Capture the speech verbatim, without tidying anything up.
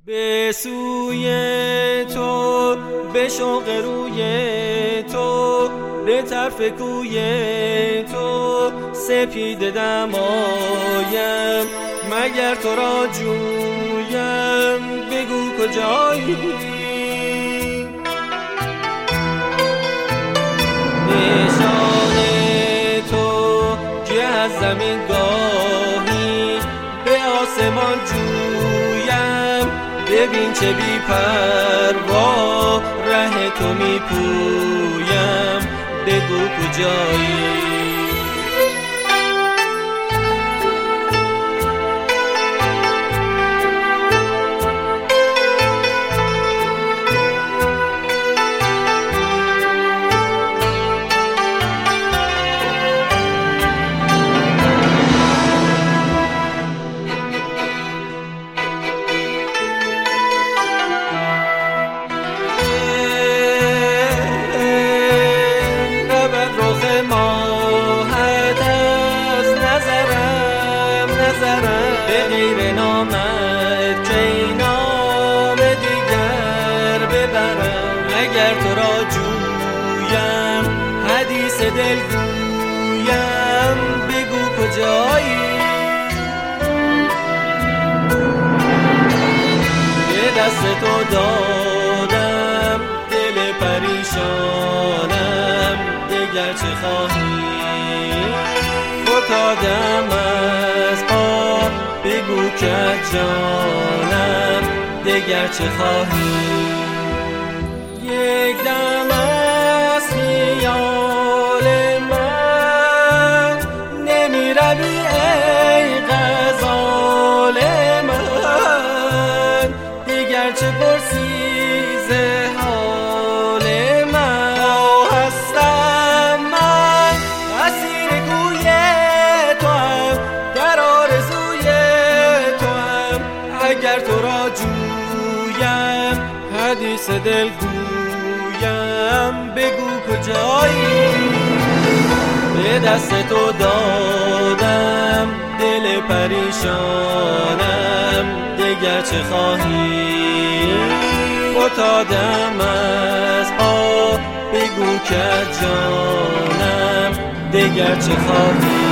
به سوی تو، به شوق روی تو، به طرف کوی تو سپیده دمایم. مگر تو را جویم، بگو کجایی؟ نشان تو که از زمین گاهی به آسمان جویم. ببین چه بی پروا ره تو می پویم، بگو کجایی؟ به غیر نامت چه نام دیگر ببرم. اگر تو را جویم، حدیث دل گویم، بگو کجایی؟ به دست تو دادم دل پریشانم، دیگر چه خواهی؟ فتادم از پا، بگو که جانم، دیگر چه خواهی؟ یک دم از خیال من نمی روی ای غزال من، دیگر چه پرسی ز حال من؟ هستم من اسیر کوی توام، در آرزوی توام. اگر تو را جویم، حدیث دل گویم، بگو کجایی؟ به دست تو دادم دل پریشانم، دیگر چه خواهی؟ فتادم از پا، بگو که جانم، دیگر چه خواهی؟